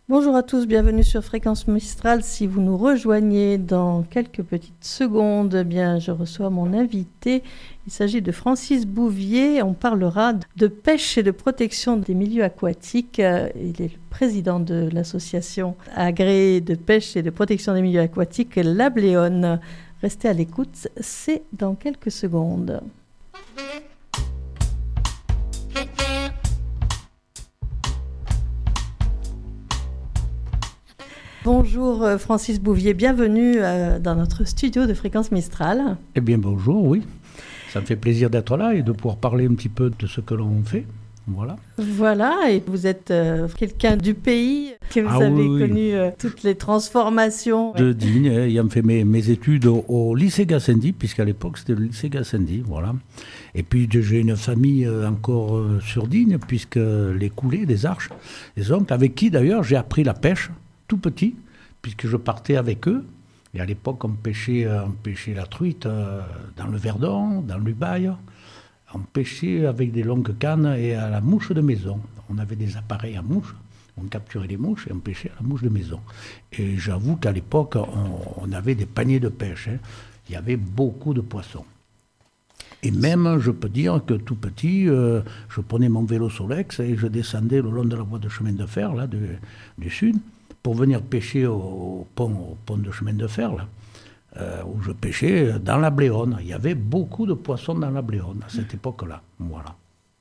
Bonjour à tous, bienvenue sur Fréquence Mistral. Si vous nous rejoignez dans quelques petites secondes, je reçois mon invité. Il s'agit de Francis Bouvier. On parlera de pêche et de protection des milieux aquatiques. Il est le président de l'association agréée de pêche et de protection des milieux aquatiques, la Bléone. Restez à l'écoute, c'est dans quelques secondes. Bonjour Francis Bouvier, bienvenue dans notre studio de Fréquence Mistral. Eh bien bonjour, oui. Ça me fait plaisir d'être là et de pouvoir parler un petit peu de ce que l'on fait. Voilà, et vous êtes quelqu'un du pays, que vous avez connu toutes les transformations. De Digne, ayant fait mes études au lycée Gassendi, puisqu'à l'époque c'était le lycée Gassendi, voilà. Et puis j'ai une famille encore sur Digne, puisque les coulées des Arches, les oncles, avec qui d'ailleurs j'ai appris la pêche, tout petit, puisque je partais avec eux. Et à l'époque, on pêchait la truite dans le Verdon, dans l'Ubaye. On pêchait avec des longues cannes et à la mouche de maison. On avait des appareils à mouche, on capturait les mouches et on pêchait à la mouche de maison. Et j'avoue qu'à l'époque, on avait des paniers de pêche. Il y avait beaucoup de poissons. Et même, je peux dire que tout petit, je prenais mon vélo Solex et je descendais le long de la voie de chemin de fer là, du sud pour venir pêcher au pont de chemin de fer, là, où je pêchais dans la Bléone. Il y avait beaucoup de poissons dans la Bléone à cette époque-là. Voilà.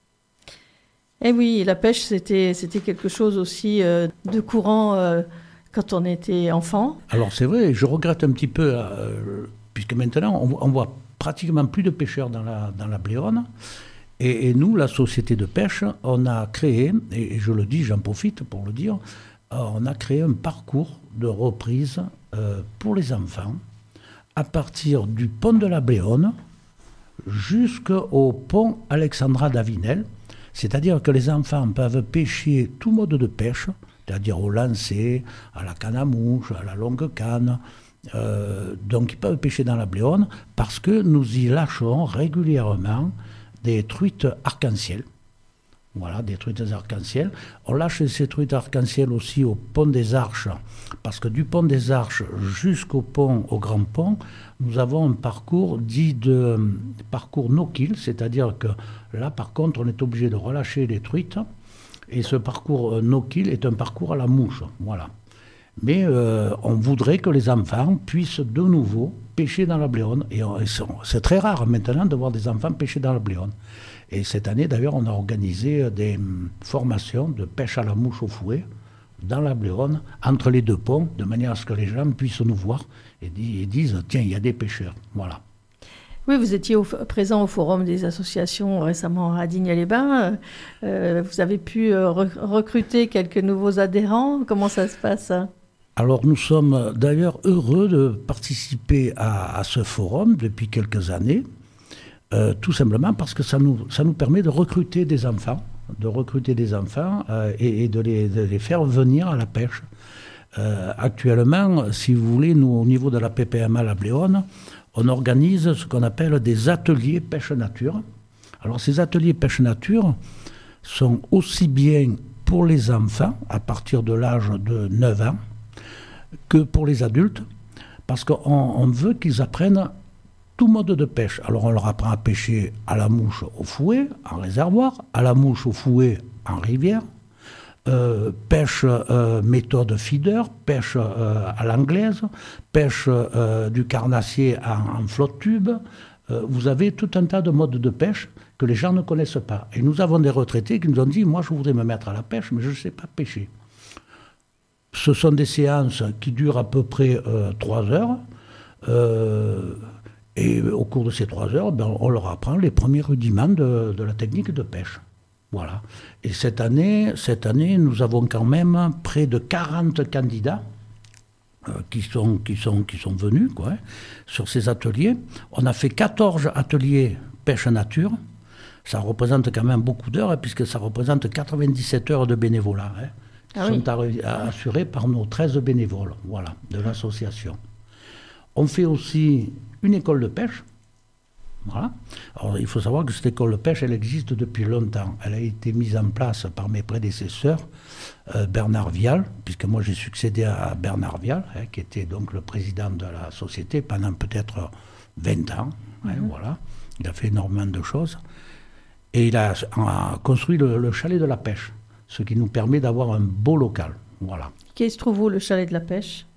Et oui, la pêche, c'était quelque chose aussi de courant quand on était enfant. Alors c'est vrai, je regrette un petit peu, puisque maintenant, on voit pratiquement plus de pêcheurs dans la Bléone. Et nous, la société de pêche, on a créé, et je le dis, j'en profite pour le dire, on a créé un parcours de reprise pour les enfants à partir du pont de la Bléone jusqu'au pont Alexandra d'Avinel. C'est-à-dire que les enfants peuvent pêcher tout mode de pêche, c'est-à-dire au lancer, à la canne à mouche, à la longue canne. Donc ils peuvent pêcher dans la Bléone parce que nous y lâchons régulièrement des truites arc-en-ciel. Voilà, des truites arc-en-ciel. On lâche ces truites arc-en-ciel aussi au pont des Arches, parce que du pont des Arches jusqu'au pont, au Grand Pont, nous avons un parcours dit de parcours no-kill, c'est-à-dire que là, par contre, on est obligé de relâcher les truites, et ce parcours no-kill est un parcours à la mouche, voilà. Mais on voudrait que les enfants puissent de nouveau pêcher dans la Bléone, et c'est très rare maintenant de voir des enfants pêcher dans la Bléone. Et cette année, d'ailleurs, on a organisé des formations de pêche à la mouche au fouet dans la Bléone, entre les deux ponts, de manière à ce que les gens puissent nous voir et disent « Tiens, il y a des pêcheurs ». Voilà. Oui, vous étiez présent au Forum des associations récemment à Digne-les-Bains. Vous avez pu recruter quelques nouveaux adhérents. Comment ça se passe ? Alors, nous sommes d'ailleurs heureux de participer à ce forum depuis quelques années. Tout simplement parce que ça nous permet de recruter des enfants, et de les faire venir à la pêche. Actuellement, si vous voulez, nous, au niveau de la PPMA La Bléone, on organise ce qu'on appelle des ateliers pêche-nature. Alors, ces ateliers pêche-nature sont aussi bien pour les enfants, à partir de l'âge de 9 ans, que pour les adultes, parce qu'on veut qu'ils apprennent tout mode de pêche. Alors on leur apprend à pêcher à la mouche au fouet, en réservoir, à la mouche au fouet, en rivière, pêche méthode feeder, pêche à l'anglaise, pêche du carnassier en flotte tube. Vous avez tout un tas de modes de pêche que les gens ne connaissent pas. Et nous avons des retraités qui nous ont dit « Moi, je voudrais me mettre à la pêche, mais je ne sais pas pêcher ». Ce sont des séances qui durent à peu près 3 heures. Et au cours de ces 3 heures, on leur apprend les premiers rudiments de la technique de pêche. Voilà. Et cette année, nous avons quand même près de 40 candidats qui sont venus sur ces ateliers. On a fait 14 ateliers pêche-nature. Ça représente quand même beaucoup d'heures, puisque ça représente 97 heures de bénévolat, qui sont assurées par nos 13 bénévoles de l'association. On fait aussi une école de pêche, Voilà. Alors, il faut savoir que cette école de pêche, elle existe depuis longtemps. Elle a été mise en place par mes prédécesseurs, Bernard Vial, puisque moi j'ai succédé à Bernard Vial, qui était donc le président de la société pendant peut-être 20 ans. Voilà. Il a fait énormément de choses. Et il a construit le chalet de la pêche, ce qui nous permet d'avoir un beau local. Voilà. Qui se trouve où, le chalet de la pêche?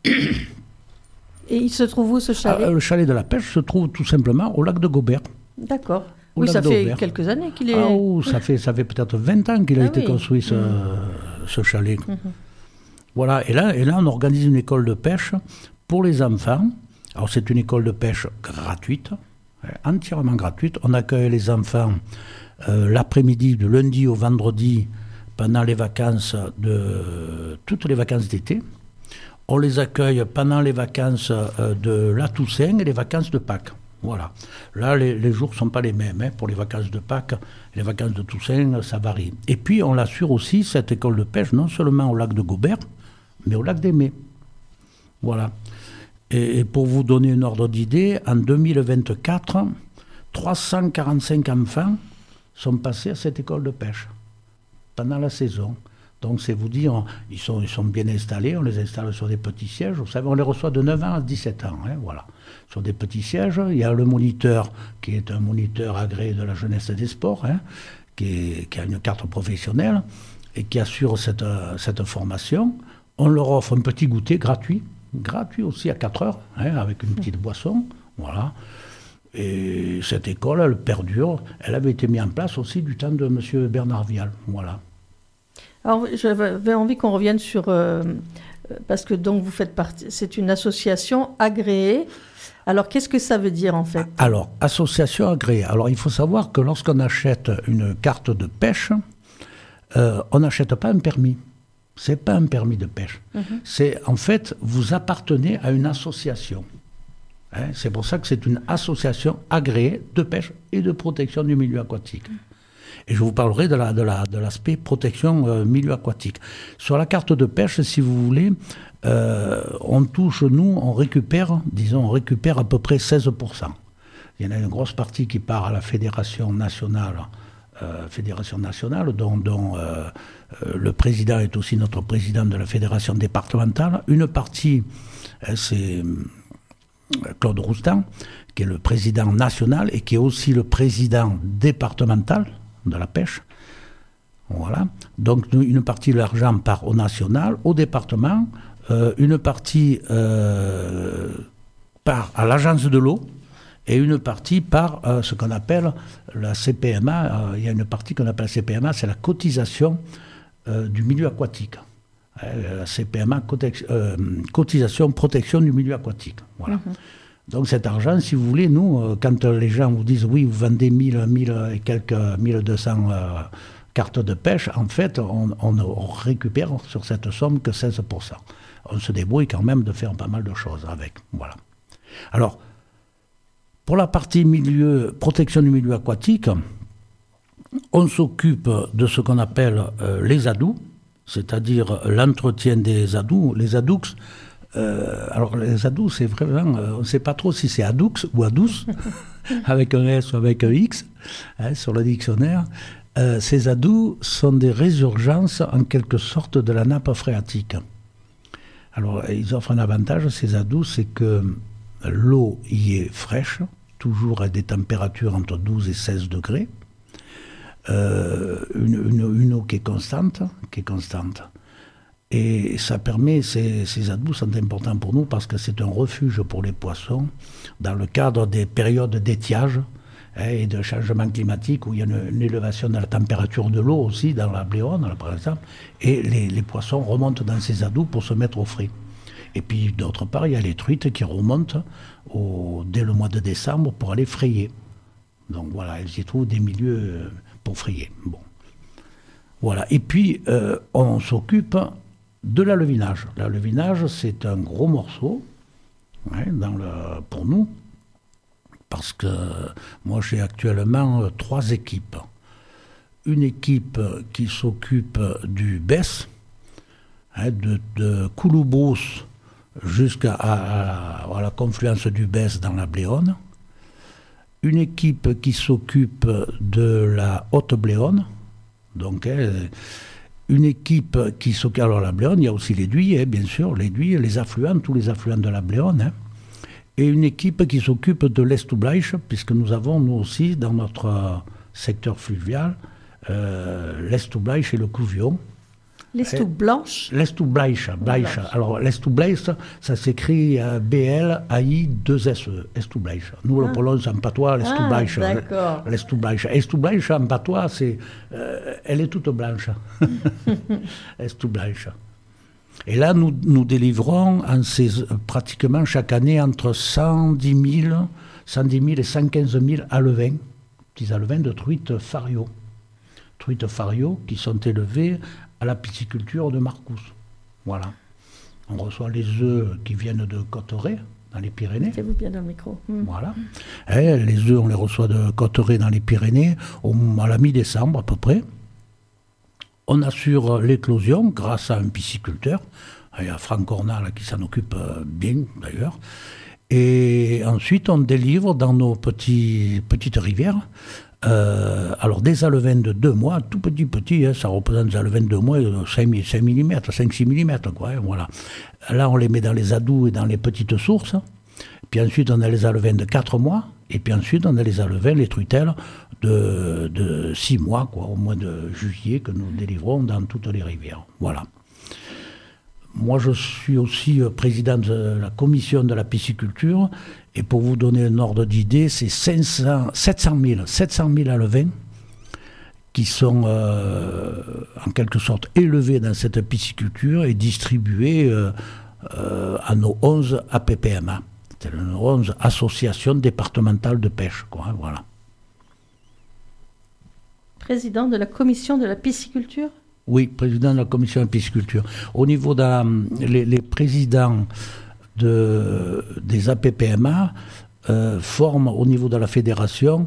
Et il se trouve où, ce chalet? Le chalet de la pêche se trouve tout simplement au lac de Gobert. D'accord. Oui, ça fait quelques années qu'il est... ça fait peut-être 20 ans qu'il a été construit, ce chalet. Voilà, et là, on organise une école de pêche pour les enfants. Alors, c'est une école de pêche gratuite, entièrement gratuite. On accueille les enfants l'après-midi, de lundi au vendredi, pendant les vacances toutes les vacances d'été. On les accueille pendant les vacances de la Toussaint et les vacances de Pâques. Voilà. Là, les jours ne sont pas les mêmes. Pour les vacances de Pâques, les vacances de Toussaint, ça varie. Et puis, on assure aussi cette école de pêche, non seulement au lac de Gobert, mais au lac des Mets. Voilà. Et pour vous donner un ordre d'idée, en 2024, 345 enfants sont passés à cette école de pêche pendant la saison. Donc, c'est vous dire, ils sont bien installés, on les installe sur des petits sièges. Vous savez, on les reçoit de 9 ans à 17 ans, voilà. Sur des petits sièges, il y a le moniteur, qui est un moniteur agréé de la jeunesse et des sports, qui a une carte professionnelle, et qui assure cette formation. On leur offre un petit goûter gratuit aussi à 4 heures, avec une petite boisson, voilà. Et cette école, elle perdure. Elle avait été mise en place aussi du temps de M. Bernard Vial, voilà. Alors, j'avais envie qu'on revienne sur... parce que donc vous faites partie... C'est une association agréée. Alors, qu'est-ce que ça veut dire, en fait? Alors, association agréée. Alors, il faut savoir que lorsqu'on achète une carte de pêche, on n'achète pas un permis. Ce n'est pas un permis de pêche. C'est, en fait, vous appartenez à une association. C'est pour ça que c'est une association agréée de pêche et de protection du milieu aquatique. Et je vous parlerai de l'aspect protection milieu aquatique. Sur la carte de pêche, si vous voulez, on récupère à peu près 16%. Il y en a une grosse partie qui part à la fédération nationale, dont le président est aussi notre président de la fédération départementale. Une partie, c'est Claude Roustan, qui est le président national et qui est aussi le président départemental de la pêche. Voilà. Donc une partie de l'argent part au national, au département, une partie part à l'agence de l'eau et une partie part ce qu'on appelle la CPMA. Il y a une partie qu'on appelle la CPMA, c'est la cotisation du milieu aquatique. La CPMA, cotisation protection du milieu aquatique. Voilà. Donc cet argent, si vous voulez, nous, quand les gens vous disent oui, vous vendez 1000 et quelques 1200 cartes de pêche, en fait, on récupère sur cette somme que 16%. On se débrouille quand même de faire pas mal de choses avec. Voilà. Alors, pour la partie protection du milieu aquatique, on s'occupe de ce qu'on appelle les adous, c'est-à-dire l'entretien des adous, les adux. Alors les adous, c'est vraiment, on ne sait pas trop si c'est adux ou adous, avec un S ou avec un X, sur le dictionnaire. Ces adous sont des résurgences en quelque sorte de la nappe phréatique. Alors ils offrent un avantage, ces adous, c'est que l'eau y est fraîche, toujours à des températures entre 12 et 16 degrés. Une eau qui est constante. Et ça permet, ces adous sont importants pour nous parce que c'est un refuge pour les poissons dans le cadre des périodes d'étiage et de changement climatique où il y a une élévation de la température de l'eau aussi dans la Bléone, par exemple, et les poissons remontent dans ces adous pour se mettre au frais. Et puis d'autre part, il y a les truites qui remontent dès le mois de décembre pour aller frayer. Donc voilà, elles y trouvent des milieux pour frayer. Bon. Voilà. Et puis, on s'occupe de l'alevinage. L'alevinage, c'est un gros morceau pour nous, parce que moi, j'ai actuellement 3 équipes. Une équipe qui s'occupe du Besse, de Couloubrousse jusqu'à la confluence du Besse dans la Bléone. une équipe qui s'occupe de la Haute-Bléone, donc une équipe qui s'occupe... Alors la Bléone, il y a aussi l'Éduille, bien sûr, l'Éduille, les affluents, tous les affluents de la Bléone, et une équipe qui s'occupe de l'Estoublaïch, puisque nous avons, nous aussi, dans notre secteur fluvial, l'Estoublaïch et le Couvion. L'Estoublanche. L'Estoublaïch. Alors l'Estoublaïch, ça s'écrit B-L-A-I-2-S-E, Estoublaïch. Nous, on le prononce en patois, l'Estoublaïch. D'accord. L'Estoublaïch. Estoublaïch, en patois, elle est toute blanche. Estoublaïch. Et là, nous délivrons pratiquement chaque année entre 110 000 et 115 000 alevins, petits alevins de truites fario. Truites fario qui sont élevées à la pisciculture de Marcous. Voilà. On reçoit les œufs qui viennent de Cotteret, dans les Pyrénées. Mettez-vous bien dans le micro. Voilà. Et les œufs, on les reçoit de Cotteret dans les Pyrénées à la mi-décembre à peu près. On assure l'éclosion grâce à un pisciculteur. Il y a Franck Cornal qui s'en occupe bien d'ailleurs. Et ensuite, on délivre dans nos petites rivières. Alors des alevins de 2 mois, tout petit, ça représente des alevins de 2 mois, 5 mm, 5-6 mm, quoi, voilà. Là, on les met dans les adous et dans les petites sources. Puis ensuite, on a les alevins de 4 mois. Et puis ensuite, on a les alevins, les truitelles, de 6 mois, quoi, au mois de juillet, que nous délivrons dans toutes les rivières. Voilà. Moi, je suis aussi président de la commission de la pisciculture. Et pour vous donner un ordre d'idée, c'est 700 000 alevins qui sont en quelque sorte élevés dans cette pisciculture et distribués à nos 11 APPMA. C'est nos 11 associations départementales de pêche, quoi, hein, voilà. Président de la commission de la pisciculture ? Oui, président de la commission de la pisciculture. Au niveau les présidents des APPMA forment au niveau de la fédération,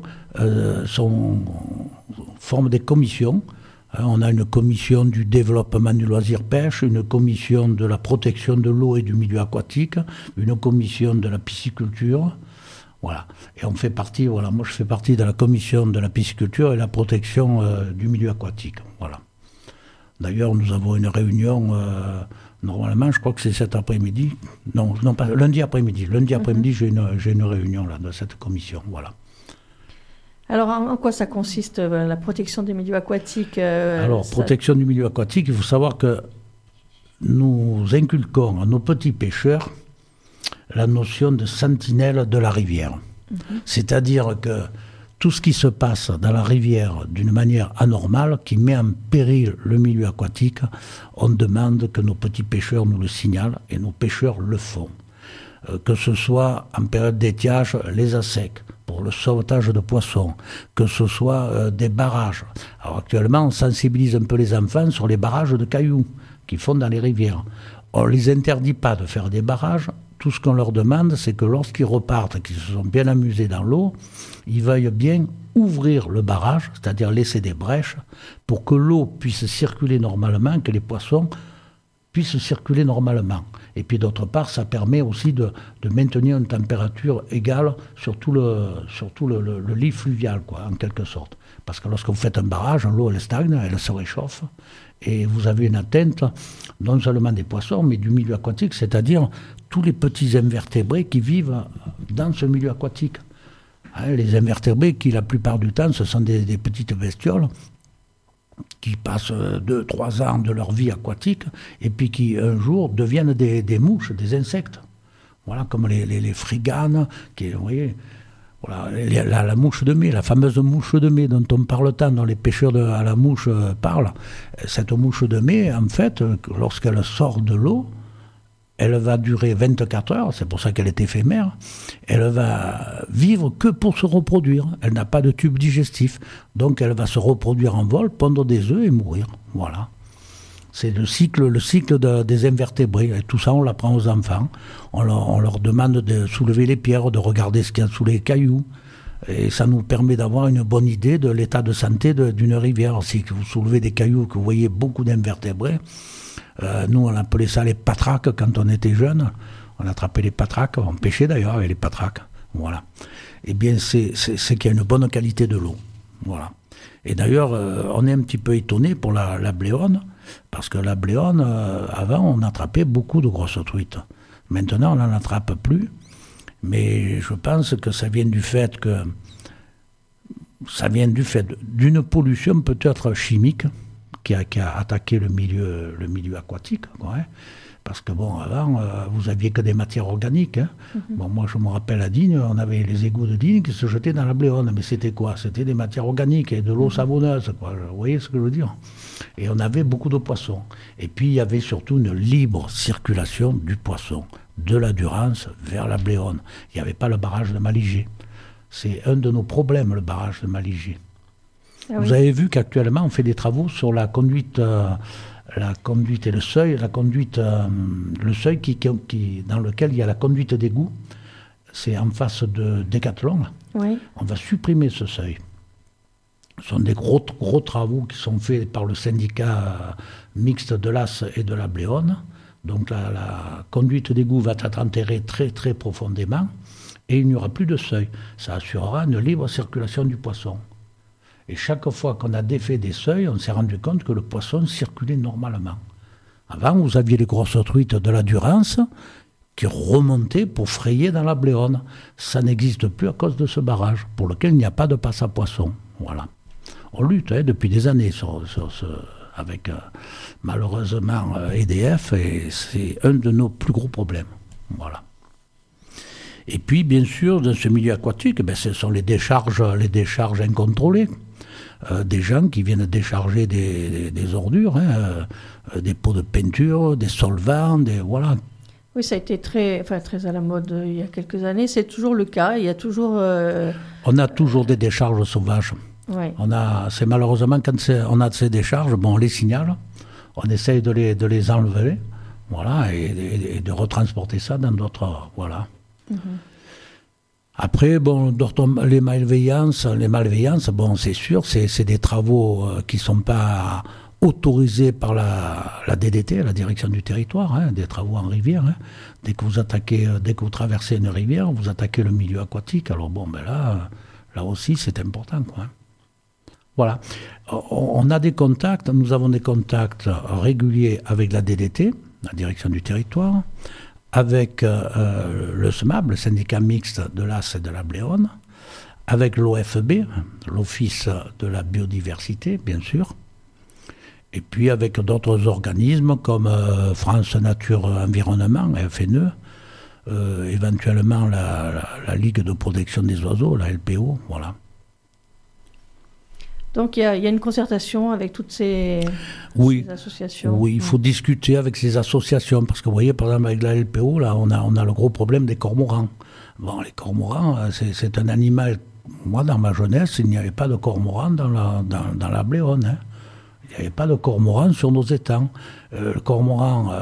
forment des commissions. On a une commission du développement du loisir pêche, une commission de la protection de l'eau et du milieu aquatique, une commission de la pisciculture. Voilà. Et on fait partie, moi je fais partie de la commission de la pisciculture et la protection du milieu aquatique. Voilà. D'ailleurs, nous avons une réunion, normalement, je crois que c'est cet après-midi. Non, pas lundi après-midi. Lundi après-midi, j'ai une réunion là, de cette commission. Voilà. Alors, en quoi ça consiste, la protection des milieux aquatiques protection du milieu aquatique, il faut savoir que nous inculquons à nos petits pêcheurs la notion de sentinelle de la rivière. C'est-à-dire que tout ce qui se passe dans la rivière d'une manière anormale, qui met en péril le milieu aquatique, on demande que nos petits pêcheurs nous le signalent, et nos pêcheurs le font. Que ce soit en période d'étiage, les ASEC, pour le sauvetage de poissons, que ce soit des barrages. Alors actuellement, on sensibilise un peu les enfants sur les barrages de cailloux qu'ils font dans les rivières. On ne les interdit pas de faire des barrages. Tout ce qu'on leur demande, c'est que lorsqu'ils repartent, qu'ils se sont bien amusés dans l'eau, ils veuillent bien ouvrir le barrage, c'est-à-dire laisser des brèches, pour que l'eau puisse circuler normalement, que les poissons puissent circuler normalement. Et puis d'autre part, ça permet aussi de maintenir une température égale sur tout le lit fluvial, quoi, en quelque sorte. Parce que lorsque vous faites un barrage, l'eau elle stagne, elle se réchauffe, et vous avez une atteinte non seulement des poissons, mais du milieu aquatique, c'est-à-dire tous les petits invertébrés qui vivent dans ce milieu aquatique. Les invertébrés qui, la plupart du temps, ce sont des petites bestioles qui passent 2-3 ans de leur vie aquatique et puis qui, un jour, deviennent des mouches, des insectes. Voilà, comme les friganes, vous voyez, voilà, la mouche de mai, la fameuse mouche de mai dont on parle tant, dont les pêcheurs à la mouche parlent. Cette mouche de mai, en fait, lorsqu'elle sort de l'eau, elle va durer 24 heures, c'est pour ça qu'elle est éphémère. Elle va vivre que pour se reproduire. Elle n'a pas de tube digestif. Donc elle va se reproduire en vol, pondre des œufs et mourir. Voilà. C'est le cycle des invertébrés. Et tout ça, on l'apprend aux enfants. On leur demande de soulever les pierres, de regarder ce qu'il y a sous les cailloux. Et ça nous permet d'avoir une bonne idée de l'état de santé d'une rivière. Si vous soulevez des cailloux, que vous voyez beaucoup d'invertébrés, nous, on appelait ça les patraques quand on était jeunes. On attrapait les patraques, on pêchait d'ailleurs avec les patraques. Voilà. Eh bien, c'est qu'il y a une bonne qualité de l'eau. Voilà. Et d'ailleurs, on est un petit peu étonné pour la bléone, parce que la bléone, avant, on attrapait beaucoup de grosses truites. Maintenant, on n'en attrape plus. Mais je pense que ça vient du fait d'une pollution peut-être chimique qui a attaqué le milieu aquatique, quoi, hein. Parce que bon, avant, vous aviez que des matières organiques, hein. Bon, moi, je me rappelle à Digne, on avait les égouts de Digne qui se jetaient dans la bléone. Mais c'était quoi? C'était des matières organiques et de l'eau savonneuse, quoi. Vous voyez ce que je veux dire? Et on avait beaucoup de poissons. Et puis, il y avait surtout une libre circulation du poisson, de la Durance vers la bléone. Il n'y avait pas le barrage de Maligé. C'est un de nos problèmes, le barrage de Maligé. Ah oui. Vous avez vu qu'actuellement, on fait des travaux sur la conduite et le seuil. Le seuil dans lequel il y a la conduite d'égout, c'est en face de Décathlon. Oui. On va supprimer ce seuil. Ce sont des gros travaux qui sont faits par le syndicat mixte de l'As et de la Bléone. Donc la conduite d'égout va être enterrée très très profondément et il n'y aura plus de seuil. Ça assurera une libre circulation du poisson. Et chaque fois qu'on a défait des seuils, on s'est rendu compte que le poisson circulait normalement. Avant, vous aviez les grosses truites de la Durance qui remontaient pour frayer dans la Bléone. Ça n'existe plus à cause de ce barrage, pour lequel il n'y a pas de passe à poisson. Voilà. On lutte depuis des années avec malheureusement EDF, et c'est un de nos plus gros problèmes. Voilà. Et puis, bien sûr, dans ce milieu aquatique, ce sont les décharges incontrôlées. Des gens qui viennent décharger des ordures, hein, des pots de peinture, des solvants, voilà. Oui, ça a été très à la mode il y a quelques années. C'est toujours le cas. Il y a toujours. On a toujours des décharges sauvages. Ouais. C'est malheureusement quand on a ces décharges, on les signale, on essaye de les enlever, voilà, et de retransporter ça dans d'autres, voilà. Mm-hmm. Après, les malveillances, c'est sûr, c'est des travaux qui ne sont pas autorisés par la DDT, la Direction du Territoire, hein, des travaux en rivière. Hein. Dès que vous traversez une rivière, vous attaquez le milieu aquatique. Alors là aussi, c'est important, quoi. Voilà. Nous avons des contacts réguliers avec la DDT, la Direction du Territoire, avec le SMAB, le syndicat mixte de l'As et de la Bléone, avec l'OFB, l'Office de la biodiversité, bien sûr, et puis avec d'autres organismes comme France Nature Environnement, FNE, éventuellement la Ligue de protection des oiseaux, la LPO, voilà. Donc il y a une concertation avec toutes ces associations. Oui, il faut discuter avec ces associations, parce que vous voyez, par exemple, avec la LPO, là, on a le gros problème des cormorans. Bon, les cormorans, c'est un animal. Moi, dans ma jeunesse, il n'y avait pas de cormorans dans la Bléone. Hein. Il n'y avait pas de cormorans sur nos étangs. Le cormoran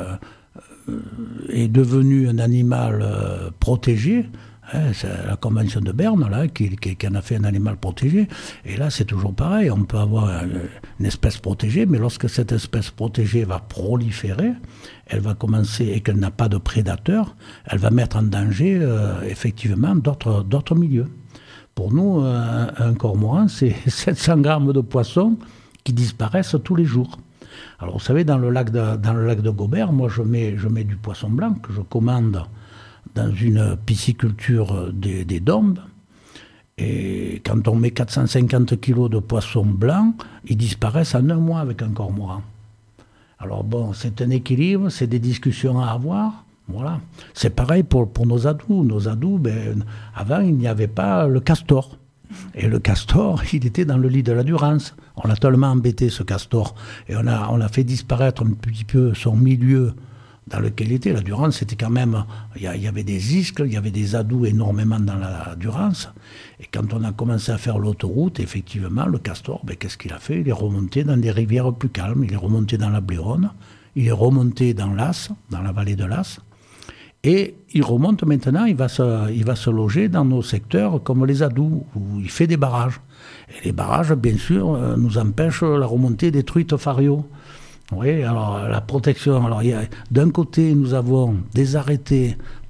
est devenu un animal protégé. C'est la Convention de Berne là, qui en a fait un animal protégé. Et là, c'est toujours pareil. On peut avoir une espèce protégée, mais lorsque cette espèce protégée va proliférer, elle va commencer, et qu'elle n'a pas de prédateur, elle va mettre en danger effectivement d'autres milieux. Pour nous, un cormoran, c'est 700 grammes de poissons qui disparaissent tous les jours. Alors, vous savez, dans le lac de Gobert, moi, je mets du poisson blanc que je commande dans une pisciculture des Dombes. Et quand on met 450 kilos de poissons blancs, ils disparaissent en un mois avec un cormoran. Alors c'est un équilibre, c'est des discussions à avoir. Voilà. C'est pareil pour nos adous. Nos adous, avant, il n'y avait pas le castor. Et le castor, il était dans le lit de la Durance. On l'a tellement embêté, ce castor. Et on a fait disparaître un petit peu son milieu dans lequel il était. La Durance, c'était quand même... Il y avait des iscles, il y avait des adous énormément dans la Durance. Et quand on a commencé à faire l'autoroute, effectivement, le castor, qu'est-ce qu'il a fait? Il est remonté dans des rivières plus calmes. Il est remonté dans la Bléone. Il est remonté dans l'As, dans la vallée de l'As. Et il remonte maintenant, il va se loger dans nos secteurs comme les adous, où il fait des barrages. Et les barrages, bien sûr, nous empêchent la remontée des truites farios. Oui, alors la protection. Alors d'un côté, nous avons des arrêtés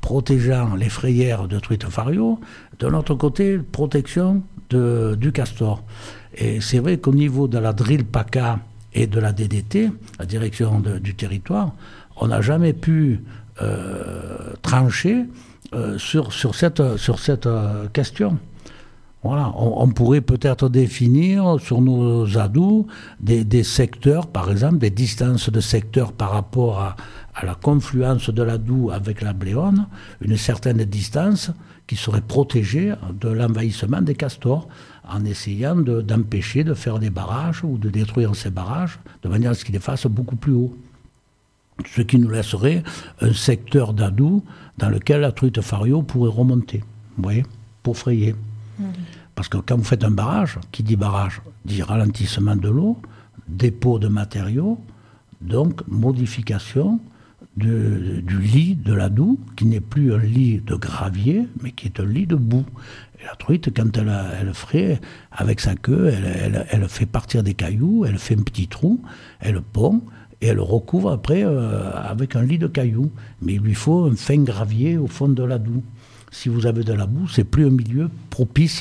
protégeant les frayères de truite fario, de l'autre côté, protection du castor. Et c'est vrai qu'au niveau de la drill PACA et de la DDT, la direction du territoire, on n'a jamais pu trancher sur cette question. Voilà, on pourrait peut-être définir sur nos adous des secteurs, par exemple, des distances de secteurs par rapport à la confluence de l'Adour avec la Bléone, une certaine distance qui serait protégée de l'envahissement des castors, en essayant d'empêcher de faire des barrages ou de détruire ces barrages, de manière à ce qu'ils les fassent beaucoup plus haut. Ce qui nous laisserait un secteur d'Adour dans lequel la truite fario pourrait remonter, vous voyez, pour frayer. Parce que quand vous faites un barrage, qui dit barrage, dit ralentissement de l'eau, dépôt de matériaux, donc modification du lit de l'Adour, qui n'est plus un lit de gravier, mais qui est un lit de boue. Et la truite, quand elle fraie, avec sa queue, elle fait partir des cailloux, elle fait un petit trou, elle pond, et elle recouvre après avec un lit de cailloux. Mais il lui faut un fin gravier au fond de l'Adour. Si vous avez de la boue, c'est plus un milieu propice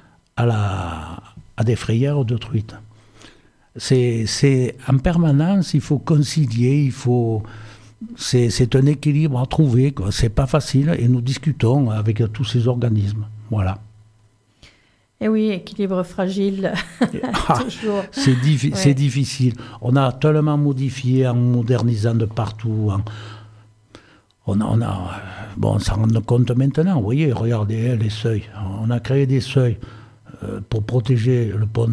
à des frayères de truite. C'est en permanence, il faut concilier, c'est un équilibre à trouver, quoi. C'est pas facile, et nous discutons avec tous ces organismes. Voilà. Et oui, équilibre fragile, toujours. C'est difficile. On a tellement modifié en modernisant de partout. On s'en rend compte maintenant. Vous voyez, regardez les seuils. On a créé des seuils pour protéger le pont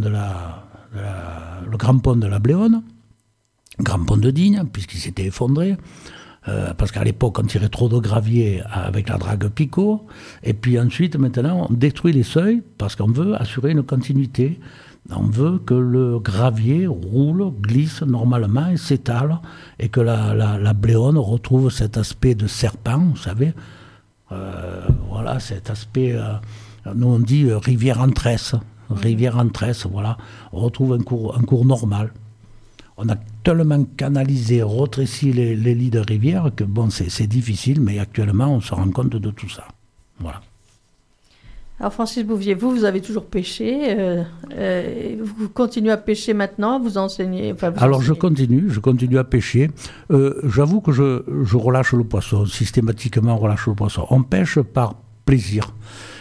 le grand pont de la Bléone, grand pont de Digne, puisqu'il s'était effondré. Parce qu'à l'époque, on tirait trop de gravier avec la drague Picot. Et puis ensuite, maintenant, on détruit les seuils parce qu'on veut assurer une continuité. On veut que le gravier roule, glisse normalement et s'étale, et que la Bléone retrouve cet aspect de serpent, vous savez. Voilà, cet aspect, nous on dit rivière en tresse. Rivière en tresse, voilà. On retrouve un cours normal. On a tellement canalisé, retréci les lits de rivière que bon, c'est difficile, mais actuellement, on se rend compte de tout ça. Voilà. Alors Francis Bouvier, vous avez toujours pêché, vous continuez à pêcher maintenant, vous enseignez... Alors je continue à pêcher. J'avoue que je relâche le poisson, systématiquement relâche le poisson. On pêche par plaisir.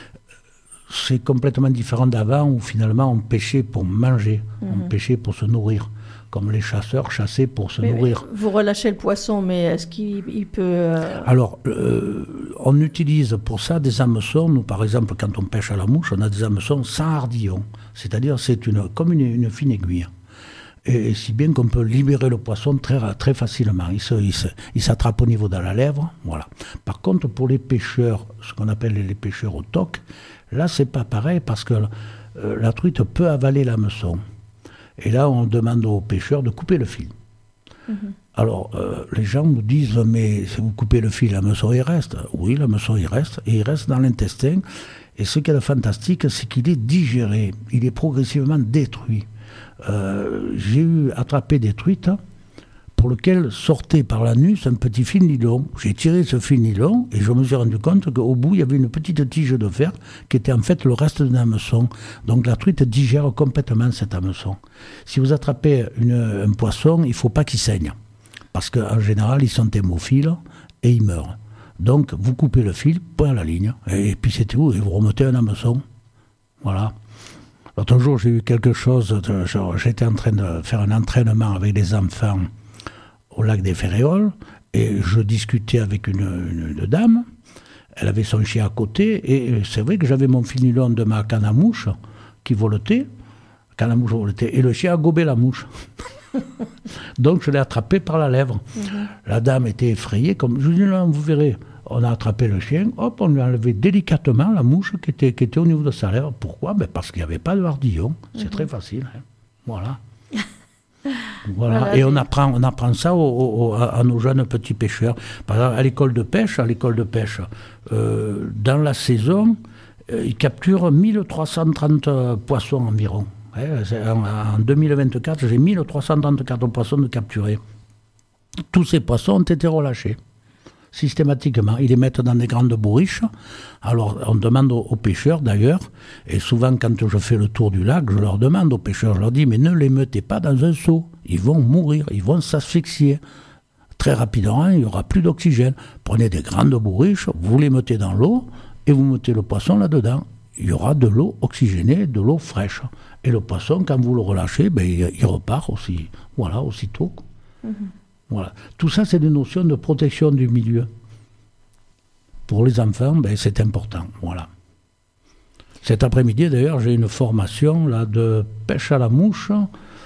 C'est complètement différent d'avant où finalement on pêchait pour manger, on pêchait pour se nourrir. Comme les chasseurs chassaient pour se nourrir. Vous relâchez le poisson, mais est-ce qu'il peut... Alors, on utilise pour ça des hameçons. Nous, par exemple, quand on pêche à la mouche, on a des hameçons sans ardillon. C'est-à-dire, c'est comme une fine aiguille. Et si bien qu'on peut libérer le poisson très, très facilement. Il s'attrape au niveau de la lèvre. Voilà. Par contre, pour les pêcheurs, ce qu'on appelle les pêcheurs au toc, là, c'est pas pareil parce que la truite peut avaler l'hameçon. Et là, on demande aux pêcheurs de couper le fil. Alors, les gens nous disent, mais si vous coupez le fil, l'hameçon, il reste. Oui, l'hameçon, il reste. Et il reste dans l'intestin. Et ce qui est fantastique, c'est qu'il est digéré. Il est progressivement détruit. J'ai attrapé des truites pour lesquelles sortait par l'anus un petit fil nylon. J'ai tiré ce fil nylon et je me suis rendu compte qu'au bout, il y avait une petite tige de fer qui était en fait le reste d'un hameçon. Donc la truite digère complètement cet hameçon. Si vous attrapez un poisson, il ne faut pas qu'il saigne. Parce qu'en général, ils sont hémophiles et ils meurent. Donc vous coupez le fil, point à la ligne, et puis c'est tout, et vous remettez un hameçon. Voilà. L'autre jour, j'ai eu quelque chose, j'étais en train de faire un entraînement avec des enfants au lac des Ferréoles, et je discutais avec une dame, elle avait son chien à côté, et c'est vrai que j'avais mon fil nylon de ma canne à mouche qui voletait, et le chien a gobé la mouche. Donc je l'ai attrapé par la lèvre. La dame était effrayée, comme je lui dis, là, vous verrez, on a attrapé le chien, hop, on lui a enlevé délicatement la mouche qui était au niveau de sa lèvre. Pourquoi ? Parce qu'il n'y avait pas de hardillon, c'est très facile. Hein. Voilà. Voilà. Et on apprend ça à nos jeunes petits pêcheurs. Par exemple, à l'école de pêche, dans la saison, ils capturent 1330 poissons environ. En 2024, j'ai 1334 poissons de capturés. Tous ces poissons ont été relâchés. systématiquement. Ils les mettent dans des grandes bourriches. Alors, on demande aux pêcheurs, d'ailleurs, et souvent, quand je fais le tour du lac, je leur demande aux pêcheurs, je leur dis, mais ne les mettez pas dans un seau. Ils vont mourir, ils vont s'asphyxier. Très rapidement, il n'y aura plus d'oxygène. Prenez des grandes bourriches, vous les mettez dans l'eau, et vous mettez le poisson là-dedans. Il y aura de l'eau oxygénée, de l'eau fraîche. Et le poisson, quand vous le relâchez, il repart aussi, aussitôt. Voilà. Tout ça, c'est des notions de protection du milieu. Pour les enfants, c'est important. Voilà. Cet après-midi, d'ailleurs, j'ai une formation là, de pêche à la mouche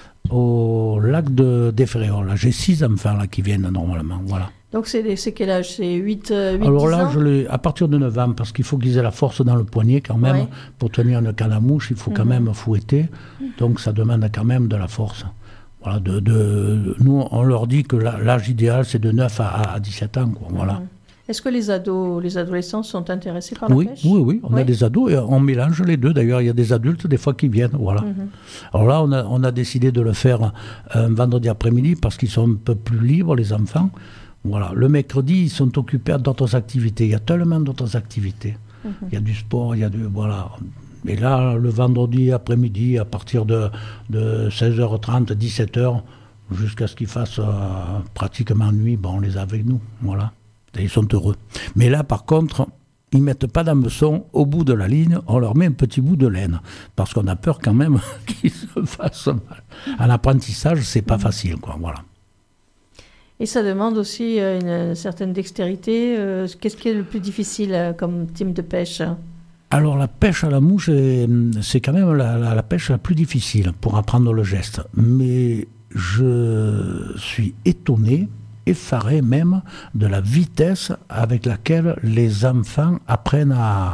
au lac des Ferréoles. J'ai 6 enfants là, qui viennent normalement. Voilà. Donc c'est quel âge? C'est 8 Alors 10 là, ans à partir de 9 ans, parce qu'il faut qu'ils aient la force dans le poignet quand même. Ouais. Pour tenir une canne à mouche, il faut quand même fouetter. Donc ça demande quand même de la force. Voilà, nous, on leur dit que l'âge idéal, c'est de 9 à 17 ans. Quoi, voilà. Est-ce que les adolescents sont intéressés par la pêche? Oui. On a des ados et on mélange les deux. D'ailleurs, il y a des adultes des fois qui viennent. Voilà. Alors là, on a décidé de le faire un vendredi après-midi parce qu'ils sont un peu plus libres, les enfants. Voilà. Le mercredi, ils sont occupés à d'autres activités. Il y a tellement d'autres activités. Il y a du sport, il y a du... Voilà. Et là, le vendredi après-midi, à partir de 16h30, 17h, jusqu'à ce qu'il fasse pratiquement nuit, on les a avec nous. Voilà. Et ils sont heureux. Mais là, par contre, ils ne mettent pas d'hameçon au bout de la ligne, on leur met un petit bout de laine. Parce qu'on a peur quand même qu'ils se fassent mal. À l'apprentissage, c'est pas facile, quoi. Voilà. Et ça demande aussi une certaine dextérité. Qu'est-ce qui est le plus difficile comme type de pêche? Alors la pêche à la mouche, c'est quand même la pêche la plus difficile pour apprendre le geste. Mais je suis effaré même de la vitesse avec laquelle les enfants apprennent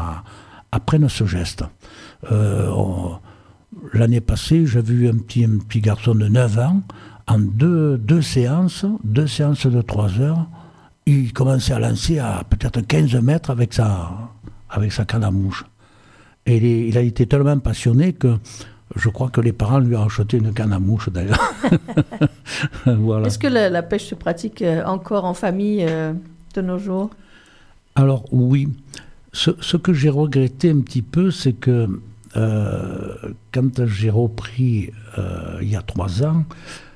ce geste. L'année passée, j'ai vu un petit garçon de 9 ans, en deux séances de 3 heures, il commençait à lancer à peut-être 15 mètres avec sa canne à mouche. Et il a été tellement passionné que je crois que les parents lui ont acheté une canne à mouche d'ailleurs. Voilà. Est-ce que la pêche se pratique encore en famille de nos jours? Alors oui. Ce que j'ai regretté un petit peu, c'est que quand j'ai repris il y a 3 ans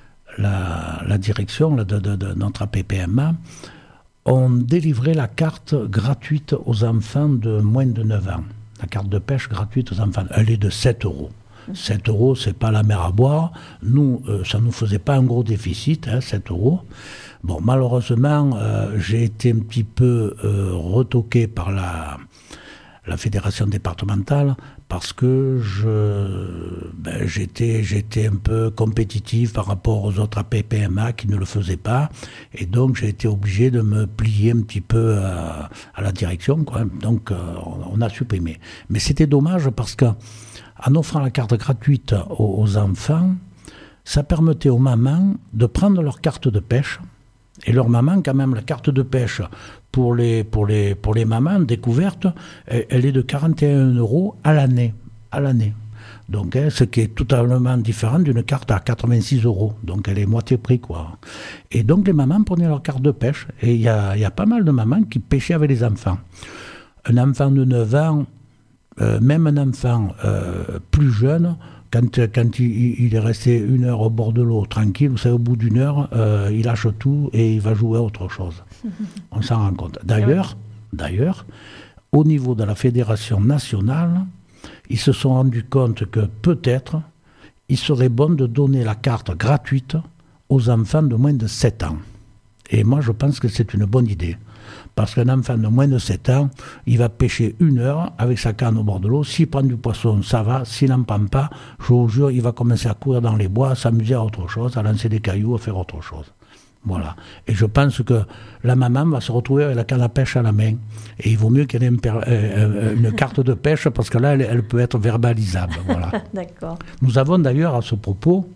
la direction de notre APPMA, on délivrait la carte gratuite aux enfants de moins de 9 ans. La carte de pêche gratuite aux enfants, elle est de 7 €. 7 €, c'est pas la mer à boire. Nous, ça nous faisait pas un gros déficit, 7 €. Bon, malheureusement, j'ai été un petit peu retoqué par la fédération départementale parce que j'étais un peu compétitif par rapport aux autres APPMA qui ne le faisaient pas. Et donc, j'ai été obligé de me plier un petit peu à la direction, quoi. Donc, on a supprimé. Mais c'était dommage parce que en offrant la carte gratuite aux enfants, ça permettait aux mamans de prendre leur carte de pêche. Et leur maman, quand même, la carte de pêche pour les mamans découvertes, elle est de 41 € à l'année. Donc, ce qui est totalement différent d'une carte à 86 €. Donc, elle est moitié prix, quoi. Et donc, les mamans prenaient leur carte de pêche. Et il y a pas mal de mamans qui pêchaient avec les enfants. Un enfant de 9 ans, même un enfant plus jeune, quand il est resté 1 heure au bord de l'eau, tranquille, vous savez, au bout d'1 heure, il lâche tout et il va jouer à autre chose. On s'en rend compte. D'ailleurs, au niveau de la fédération nationale, ils se sont rendus compte que peut-être, il serait bon de donner la carte gratuite aux enfants de moins de 7 ans. Et moi, je pense que c'est une bonne idée. Parce qu'un enfant de moins de 7 ans, il va pêcher 1 heure avec sa canne au bord de l'eau. S'il prend du poisson, ça va. S'il n'en prend pas, je vous jure, il va commencer à courir dans les bois, à s'amuser à autre chose, à lancer des cailloux, à faire autre chose. Voilà. Et je pense que la maman va se retrouver avec la canne à pêche à la main. Et il vaut mieux qu'elle ait une carte de pêche, parce que là, elle peut être verbalisable. Voilà. D'accord. Nous avons d'ailleurs, à ce propos,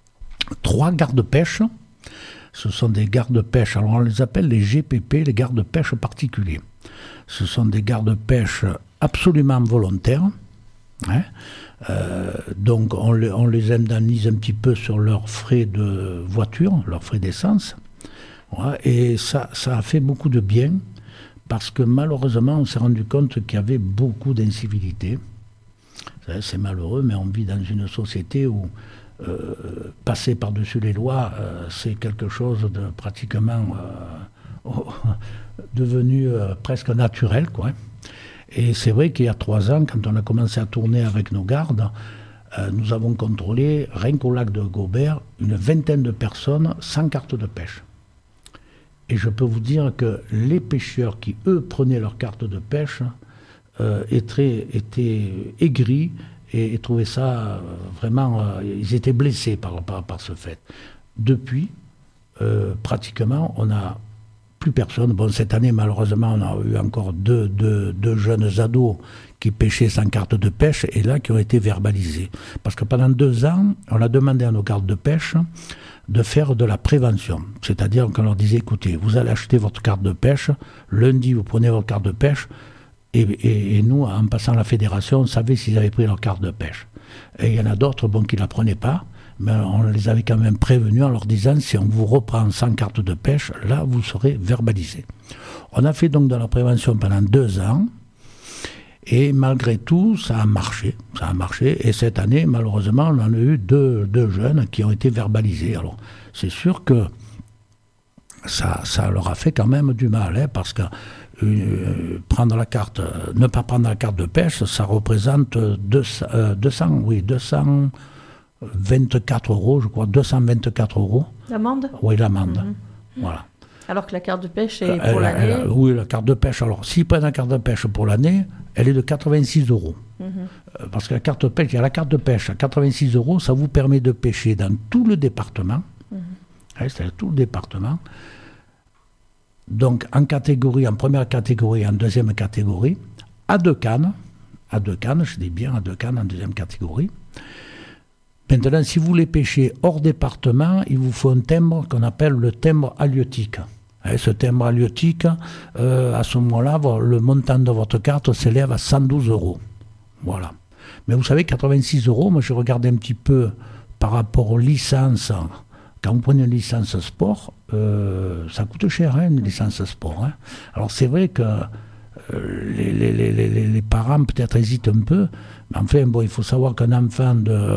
3 gardes-pêche. Ce sont des gardes-pêche, alors on les appelle les GPP, les gardes-pêche particuliers. Ce sont des gardes-pêche absolument volontaires. Donc on les indemnise un petit peu sur leurs frais de voiture, leurs frais d'essence. Ouais, et ça a fait beaucoup de bien, parce que malheureusement, on s'est rendu compte qu'il y avait beaucoup d'incivilité. C'est malheureux, mais on vit dans une société où passer par-dessus les lois, c'est quelque chose de pratiquement devenu presque naturel, quoi. Et c'est vrai qu'il y a 3 ans, quand on a commencé à tourner avec nos gardes, nous avons contrôlé, rien qu'au lac de Gobert, une 20aine de personnes sans carte de pêche. Et je peux vous dire que les pêcheurs qui, eux, prenaient leur carte de pêche étaient aigris et trouvaient ça vraiment... ils étaient blessés par ce fait. Depuis, pratiquement, on n'a plus personne. Bon, cette année, malheureusement, on a eu encore deux jeunes ados qui pêchaient sans carte de pêche et là, qui ont été verbalisés. Parce que pendant 2 ans, on a demandé à nos gardes de pêche de faire de la prévention. C'est-à-dire qu'on leur disait, écoutez, vous allez acheter votre carte de pêche, lundi, vous prenez votre carte de pêche, et nous, en passant à la fédération, on savait s'ils avaient pris leur carte de pêche. Et il y en a d'autres qui ne la prenaient pas, mais on les avait quand même prévenus en leur disant, si on vous reprend sans carte de pêche, là, vous serez verbalisés. On a fait donc de la prévention pendant 2 ans, et malgré tout, ça a marché. Et cette année, malheureusement, on en a eu deux jeunes qui ont été verbalisés. Alors, c'est sûr que ça leur a fait quand même du mal, parce que ne pas prendre la carte de pêche, ça représente 224 euros, je crois, 224 euros. L'amende ? Oui, l'amende. Voilà. Alors que la carte de pêche est pour l'année. Oui, la carte de pêche. Alors, s'ils prennent la carte de pêche pour l'année, elle est de 86 euros. Parce que la carte de pêche, il y a la carte de pêche à 86 euros, ça vous permet de pêcher dans tout le département. C'est-à-dire tout le département. Donc, en première catégorie, en deuxième catégorie, à 2 cannes, je dis bien à 2 cannes en deuxième catégorie. Maintenant, si vous voulez pêcher hors département, il vous faut un timbre qu'on appelle le timbre halieutique. Ce timbre halieutique, à ce moment-là, le montant de votre carte s'élève à 112 euros. Voilà. Mais vous savez, 86 euros, moi j'ai regardé un petit peu par rapport aux licences. Quand vous prenez une licence sport, ça coûte cher, une licence sport. Alors c'est vrai que les parents peut-être hésitent un peu, mais enfin, il faut savoir qu'un enfant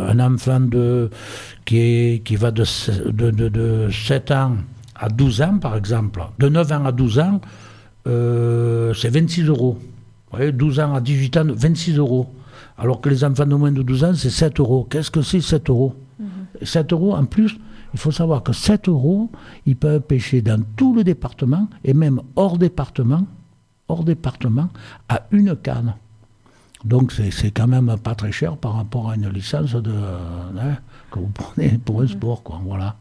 qui va de 7 ans à 12 ans, par exemple, de 9 ans à 12 ans, c'est 26 euros. Vous voyez, 12 ans à 18 ans, 26 euros. Alors que les enfants de moins de 12 ans, c'est 7 euros. Qu'est-ce que c'est 7 euros 7 euros, en plus, il faut savoir que 7 euros, ils peuvent pêcher dans tout le département, et même hors département, à 1 canne. Donc c'est quand même pas très cher par rapport à une licence que vous prenez pour un sport, quoi. Voilà.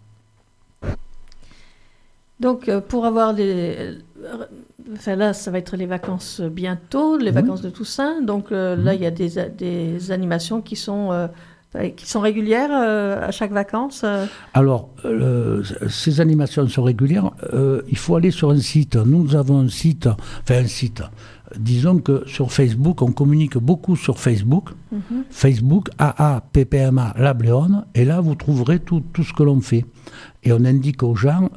Donc pour avoir là, ça va être les vacances bientôt, les vacances de Toussaint. Donc là, il y a des animations qui sont régulières à chaque vacances. Alors, ces animations sont régulières. Il faut aller sur un site. Nous avons un site. Disons que sur Facebook, on communique beaucoup sur Facebook. Facebook, AAPPMA La Bléone. Et là, vous trouverez tout ce que l'on fait. Et on indique aux gens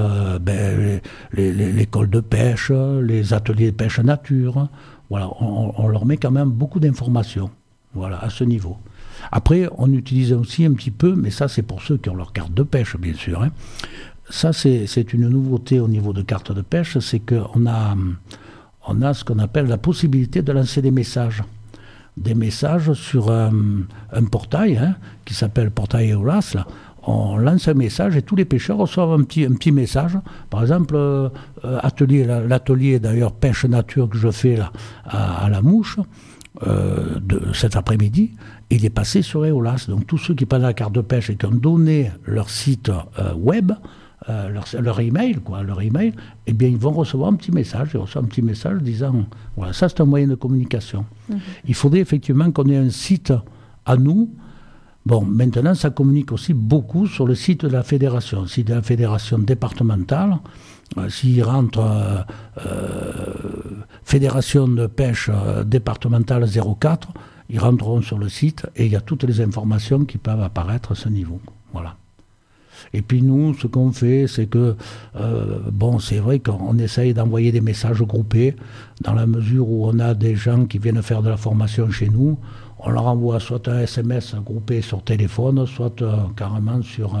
l'école de pêche, les ateliers de pêche nature. Voilà, on leur met quand même beaucoup d'informations. Voilà, à ce niveau. Après, on utilise aussi un petit peu, mais ça c'est pour ceux qui ont leur carte de pêche, bien sûr. Ça c'est une nouveauté au niveau de carte de pêche, c'est qu'on a ce qu'on appelle la possibilité de lancer des messages. Des messages sur un portail qui s'appelle Portail Eolas. Là. On lance un message et tous les pêcheurs reçoivent un petit message. Par exemple, l'atelier d'ailleurs pêche nature que je fais là, à la Mouche, de cet après-midi, il est passé sur Eolas. Donc tous ceux qui prennent la carte de pêche et qui ont donné leur site web, leur email, eh bien ils vont recevoir un petit message. Ils reçoivent un petit message disant, voilà, ça c'est un moyen de communication. Il faudrait effectivement qu'on ait un site à nous. Bon, maintenant ça communique aussi beaucoup sur le site de la fédération, le site de la fédération départementale. S'ils rentrent fédération de pêche départementale 04, ils rentreront sur le site et il y a toutes les informations qui peuvent apparaître à ce niveau. Voilà. Et puis nous, ce qu'on fait, c'est que, c'est vrai qu'on essaye d'envoyer des messages groupés, dans la mesure où on a des gens qui viennent faire de la formation chez nous. On leur envoie soit un SMS groupé sur téléphone, soit carrément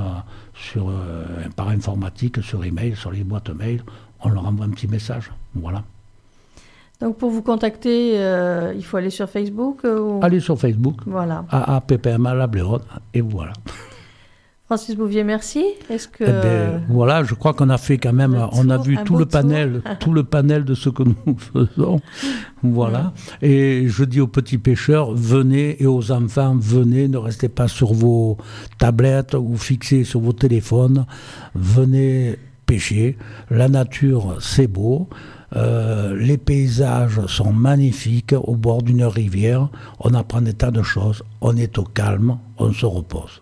par informatique, sur email, sur les boîtes mail. On leur envoie un petit message. Voilà. Donc pour vous contacter, il faut aller sur Facebook Allez sur Facebook, voilà. AAPPMA La Bléone, et voilà. Francis Bouvier, merci. Est-ce que voilà, je crois qu'on a fait quand même, on a vu tout le panel de ce que nous faisons. Voilà. Et je dis aux petits pêcheurs, venez, et aux enfants, venez, ne restez pas sur vos tablettes ou fixés sur vos téléphones. Venez pêcher. La nature, c'est beau. Les paysages sont magnifiques au bord d'une rivière. On apprend des tas de choses. On est au calme, on se repose.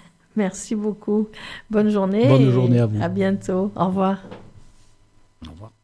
Merci beaucoup. Bonne journée. Bonne journée à vous. À bientôt. Au revoir. Au revoir.